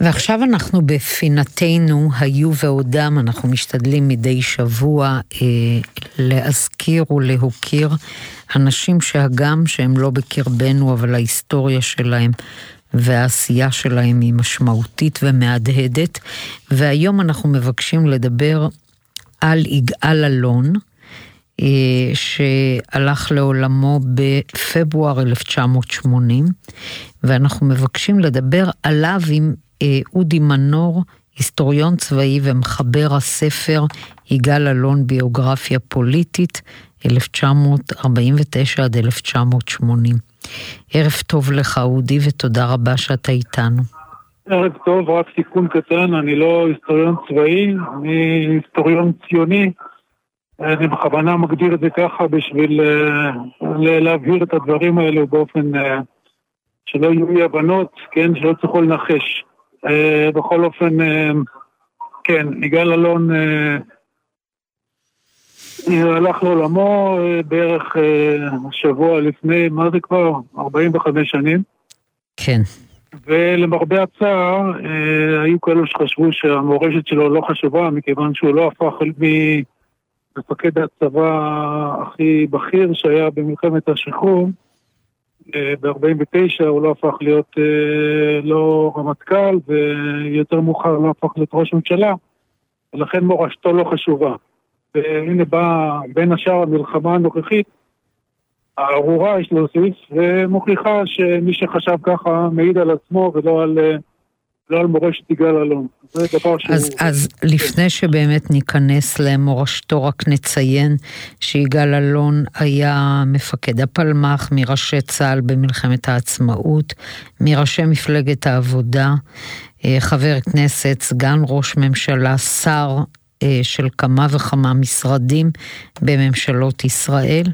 ועכשיו אנחנו בפינתנו היו ועודם, אנחנו משתדלים מדי שבוע להזכיר ולהוקיר אנשים שהגם שהם לא בקרבנו, אבל ההיסטוריה שלהם והעשייה שלהם היא משמעותית ומהדהדת, והיום אנחנו מבקשים לדבר על יגאל אלון, שהלך לעולמו בפברואר 1980, ואנחנו מבקשים לדבר עליו עם אודי מנור, היסטוריון צבאי ומחבר הספר יגאל אלון ביוגרפיה פוליטית 1949 עד 1980. ערב טוב לך אודי ותודה רבה שאתה איתנו. ערב טוב, רק תיקון קטן, אני לא היסטוריון צבאי, אני היסטוריון ציוני. אני בכוונה מגדיר את זה ככה בשביל להבהיר את הדברים האלו באופן שלא יהיו אי הבנות, כן, שלא צריכו לנחש. בכל אופן, כן, יגאל אלון הלך לעולמו בערך שבוע לפני, מה זה כבר? 45 שנים. כן. ולמרבה הצער, היו כאלו שחשבו שהמורשת שלו לא חשובה, מכיוון שהוא לא הפך מפקד הצבא הכי בכיר שהיה במלחמת השחרור. ב-49 הוא לא הפך להיות לא רמטכ"ל, ויותר מאוחר לא הפך להיות ראש ממשלה, ולכן מורשתו לא חשובה. והנה בא בין השאר המלחמה הנוכחית, הארורה יש להוסיף, ומוכיחה שמי שחשב ככה מעיד על עצמו ולא על מורשת יגאל אלון. זה דבר אז לפני שבאמת ניכנס למורשתו, רק נציין שיגאל אלון היה מפקד הפלמ"ח, מראשי צה"ל במלחמת העצמאות, מראשי מפלגת העבודה, חבר כנסת, סגן ראש ממשלה, שר של כמה וכמה משרדים בממשלות ישראל,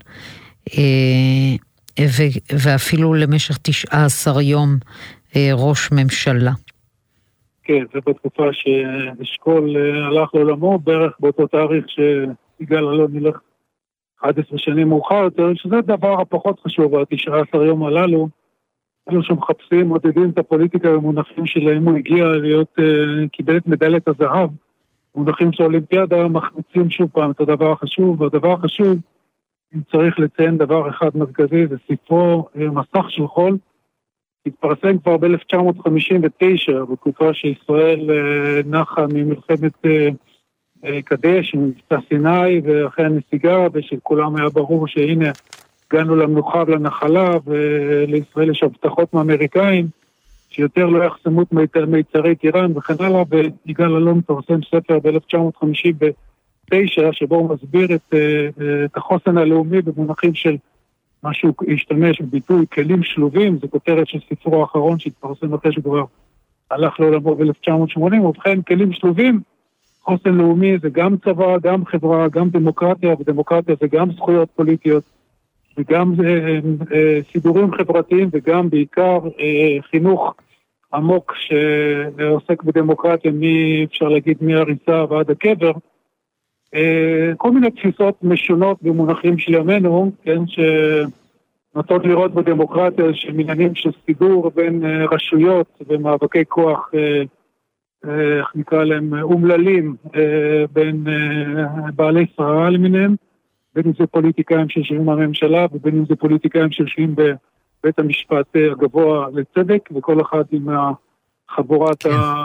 ואפילו למשך 19 יום ראש ממשלה. כן, זה בתקופה שאשכול הלך לעולמו, בערך באותו תאריך שיגאל אלון ילך 11 שנים מאוחר יותר, שזה דבר הפחות חשוב, ה-19 יום הללו, אלו שמחפשים, מודדים את הפוליטיקה במונחים שלהם, הוא הגיע להיות, קיבל את מדליית הזהב, מונחים של האולימפיאדה, מחמיצים שוב פעם את הדבר החשוב, והדבר החשוב, אם צריך לציין דבר אחד מרכזי, זה ספרו מסך של חול, התפרסם כבר ב-1959, בתקופה שישראל נחה ממלחמת קדש, ממבצע סיני, ואחרי הנסיגה, ושכולם היה ברור שהנה הגענו למנוחה ולנחלה, ולישראל יש הבטחות מאמריקאים, שיותר לא יחסמו את מיצרי איראן וכן הלאה, ויגאל אלון פרסם ספר ב-1959, שבו הוא מסביר את החוסן הלאומי במונחים של מה שהוא השתמש בביטוי כלים שלובים, זה כותרת של ספרו האחרון שהתפרסם אחרי שכבר הלך לעולמו ב-1980, ובכן כלים שלובים, חוסן לאומי זה גם צבא, גם חברה, גם דמוקרטיה, ודמוקרטיה זה גם זכויות פוליטיות, וגם סידורים חברתיים, וגם בעיקר חינוך עמוק שעוסק בדמוקרטיה, אפשר להגיד מהריסה ועד הקבר, כל מיני תפיסות משונות במונחים של ימינו, כן, שנוטות לראות בדמוקרטיה שמעניינים של סידור בין רשויות ומאבקי כוח, איך נקרא להם, אומללים, בין בעלי שררה למיניהם, בין אם זה פוליטיקאים שיושבים בממשלה, ובין אם זה פוליטיקאים שיושבים בבית המשפט הגבוה לצדק, וכל אחד עם חבורת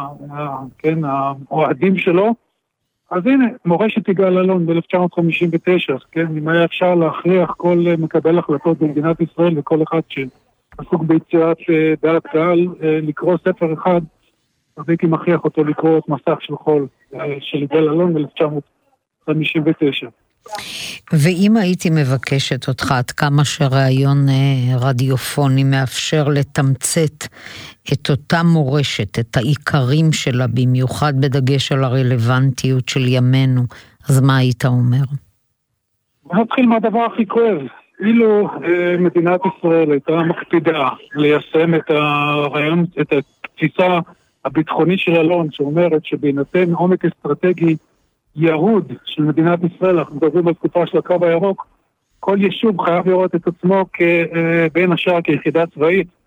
האוהדים שלו. אז הנה, מורשת יגאל אלון ב-1959, כן, אם היה אפשר להכריח כל מקבל החלטות במדינת ישראל, וכל אחד שעסוק ביצירת דעת קהל, לקרוא ספר אחד, אז הייתי מכריח אותו לקרוא את מסך של חול של יגאל אלון ב-1959. ואם הייתי מבקשת אותך, עד כמה שרעיון רדיופוני מאפשר לתמצת את אותה מורשת, את העיקרים שלה, במיוחד בדגש על הרלוונטיות של ימינו, אז מה היית אומר? נתחיל מהדבר הכי כואב. אילו מדינת ישראל הייתה מקפידה ליישם את הרעיון, את התפיסה הביטחונית של אלון, שאומרת שבהינתן עומק אסטרטגי ירוד של מדינת ישראל, אנחנו מדברים על תקופה של הקו הירוק, כל יישוב חייב לראות את עצמו בין השאר כיחידה צבאית,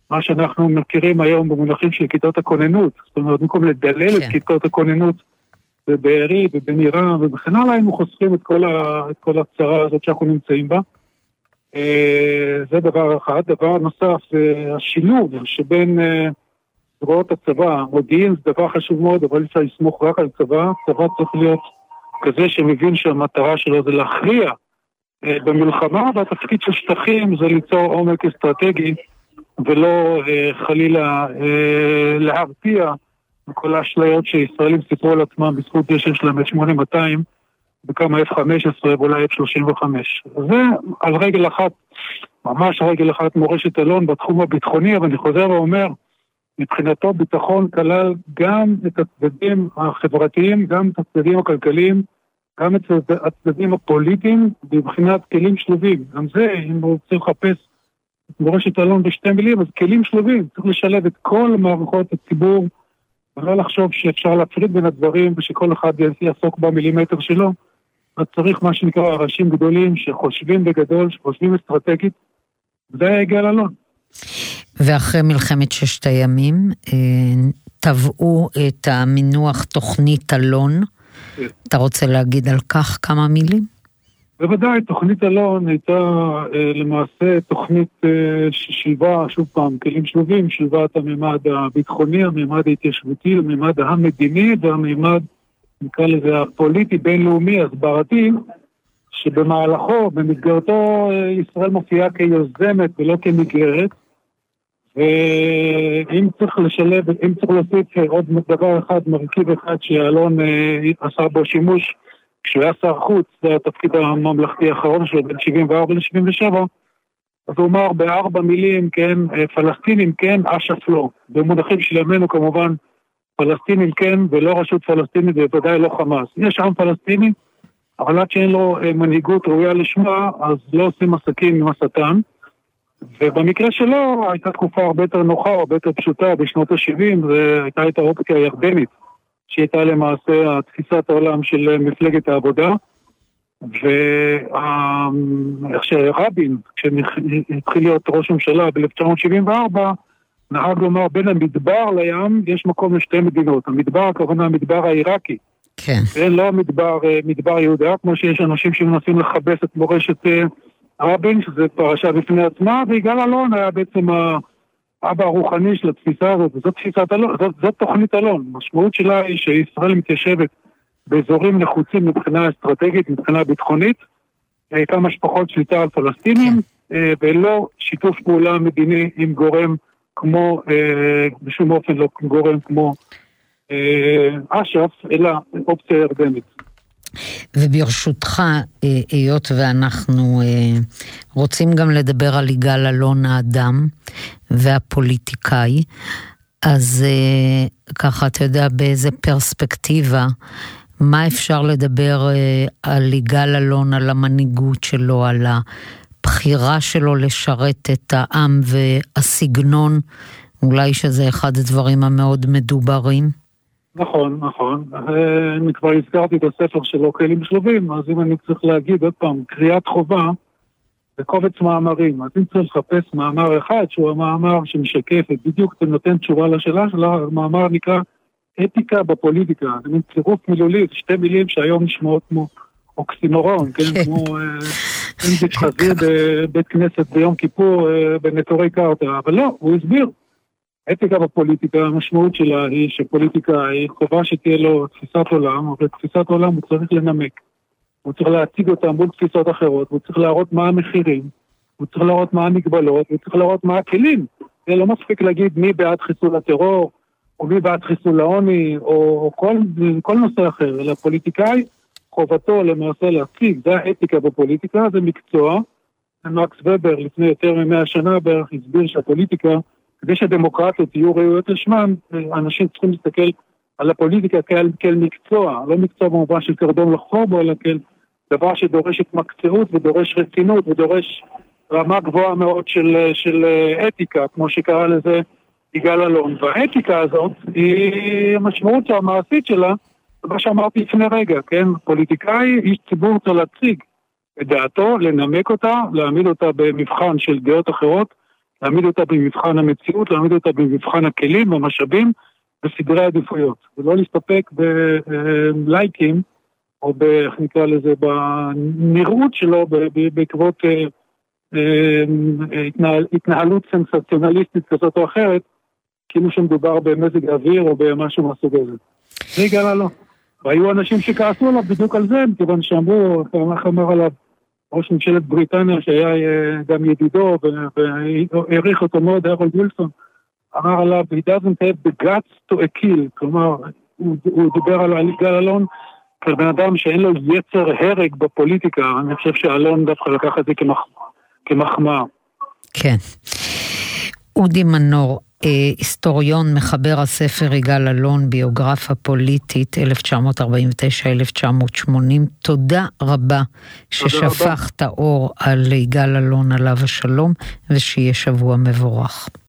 מה שאנחנו מכירים היום במונחים של כיתות הכוננות, זאת אומרת, במקום לדלל את כיתות הכוננות בבארי ובנירה ובכן הלאה, היינו חוסכים את כל הצרה הזאת שאנחנו נמצאים בה. זה דבר אחד. דבר נוסף, השילוב שבין זרועות הצבא, מודיעין זה דבר חשוב מאוד, אבל אפשר לסמוך רק על צבא. צבא צריך להיות כזה שמבין שהמטרה שלו זה להכריע במלחמה, והתפקיד של שטחים זה ליצור עומק אסטרטגי, ולא חלילה להרתיע כל האשליות שישראלים סיפרו על עצמם בזכות זה שיש להם את 8200 וכמה F-15 ואולי F-35. זה על רגל אחת, ממש רגל אחת מורשת אלון בתחום הביטחוני, אבל אני חוזר ואומר, מבחינתו ביטחון כלל גם את הצדדים החברתיים, גם את הצדדים הכלכליים, גם את הצדדים הפוליטיים, מבחינת כלים שלובים. גם זה, אם רוצים לחפש מורשת אלון בשתי מילים, אז כלים שלובים, צריך לשלב את כל מערכות הציבור, ולא לחשוב שאפשר להפריד בין הדברים, ושכל אחד יעסוק במילימטר שלו, אז צריך מה שנקרא ראשים גדולים, שחושבים בגדול, שחושבים אסטרטגית, וזה היה יגאל אלון. ואחרי מלחמת ששת הימים, טבעו את המינוח תוכנית אלון, אתה רוצה להגיד על כך כמה מילים? בוודאי, תוכנית אלון הייתה למעשה תוכנית ששילבה, שוב פעם, כלים שלובים, שילבה את הממד הביטחוני, הממד ההתיישבותי, הממד המדיני, והממד, נקרא לזה, הפוליטי, בינלאומי, הסברתי, שבמהלכו, במסגרתו, ישראל מופיעה כיוזמת ולא כמגרת, ואם צריך לשלב, אם צריך להוסיף עוד דבר אחד, מרכיב אחד שאלון עשה בו שימוש, כשהוא היה שר חוץ, זה התפקיד הממלכתי האחרון שלו, בין 74 ל-77, אז הוא אמר בארבע מילים, כן, פלסטינים כן, אש"ף לא. במונחים של ימינו כמובן, פלסטינים כן, ולא רשות פלסטינית, ובוודאי לא חמאס. יש עם פלסטיני, אבל עד שאין לו מנהיגות ראויה לשמה, אז לא עושים עסקים עם השטן. ובמקרה שלו, הייתה תקופה הרבה יותר נוחה, הרבה יותר פשוטה, בשנות ה-70, והייתה את האופציה הירדנית, שהייתה למעשה תפיסת העולם של מפלגת העבודה, ואיך שרבין, כשהתחיל להיות ראש ממשלה ב-1974, נהג לומר, בין המדבר לים יש מקום לשתי מדינות. המדבר, הכוונה המדבר העיראקי. כן. לא מדבר יהודה, כמו שיש אנשים שמנסים לחבש את מורשת רבין, שזה פרשה בפני עצמה, ויגאל אלון היה בעצם האבא הרוחני של התפיסה הזאת, וזאת תפיסת אלון, זאת תוכנית אלון. המשמעות שלה היא שישראל מתיישבת באזורים נחוצים מבחינה אסטרטגית, מבחינה ביטחונית, כמה שפחות שליטה על פלסטינים, ולא שיתוף פעולה מדיני עם גורם כמו, בשום אופן לא גורם כמו אש"ף, אלא אופציה ירדנית. וברשותך, היות ואנחנו רוצים גם לדבר על יגאל אלון האדם והפוליטיקאי, אז ככה אתה יודע באיזה פרספקטיבה, מה אפשר לדבר על יגאל אלון, על המנהיגות שלו, על הבחירה שלו לשרת את העם והסגנון, אולי שזה אחד הדברים המאוד מדוברים? נכון, נכון. אני כבר הזכרתי את הספר שלו, כלים שלובים, אז אם אני צריך להגיד עוד פעם, קריאת חובה, זה קובץ מאמרים. אז אם צריך לחפש מאמר אחד, שהוא המאמר שמשקף את בדיוק, זה נותן תשובה לשאלה שלה, המאמר נקרא אתיקה בפוליטיקה. זה מין צירוף מילולי, שתי מילים שהיום נשמעות כמו אוקסימורון, כן? כמו אינדיץ' חזיר בבית כנסת ביום כיפור בנטורי קרתא, אבל לא, הוא הסביר. אתיקה בפוליטיקה, המשמעות שלה היא שפוליטיקה היא חובה שתהיה לו תפיסת עולם, אבל תפיסת עולם הוא צריך לנמק. הוא צריך להציג אותם מול תפיסות אחרות, הוא צריך להראות מה המחירים, הוא צריך להראות מה המגבלות, הוא צריך להראות מה הכלים. זה לא מספיק להגיד מי בעד חיסול הטרור, או מי בעד חיסול לעוני, או כל נושא אחר, אלא פוליטיקאי, חובתו למעשה להציג, זה האתיקה בפוליטיקה, זה מקצוע. מקס ובר לפני יותר מ100 שנה בערך הסביר שהפוליטיקה, כדי שהדמוקרטיות יהיו ראויות לשמן, אנשים צריכים להסתכל על הפוליטיקה כאל מקצוע, לא מקצוע במובן של קרדום לחפור בו, אלא כאל דבר שדורש התמקצעות ודורש רצינות ודורש רמה גבוהה מאוד של אתיקה, כמו שקרא לזה יגאל אלון. והאתיקה הזאת היא המשמעות המעשית שלה, מה שאמרתי לפני רגע, כן? פוליטיקאי, איש ציבור צריך להציג את דעתו, לנמק אותה, להעמיד אותה במבחן של דעות אחרות, להעמיד אותה במבחן המציאות, להעמיד אותה במבחן הכלים והמשאבים בסדרי עדיפויות, ולא להסתפק בלייקים, או איך נקרא לזה, בנראות שלו בעקבות התנהלות סנסציונליסטית כזאת או אחרת, כאילו שמדובר במזג האוויר או במשהו מהסוג הזה. זה יגאל אלון. והיו אנשים שכעסו עליו בדיוק על זה, מכיוון שאמרו, איך אמר עליו ראש ממשלת בריטניה, שהיה גם ידידו, והעריך אותו מאוד, הרולד וילסון, אמר עליו, he doesn't have the guts to a kill, כלומר, הוא דיבר על יגאל אלון, כבן אדם שאין לו יצר הרג בפוליטיקה, אני חושב שאלון דווקא לקח את זה כמחמאה. כן. אודי מנור, היסטוריון, מחבר הספר יגאל אלון, ביוגרפיה פוליטית 1949-1980, תודה רבה ששפכת אור על יגאל אלון עליו השלום, ושיהיה שבוע מבורך.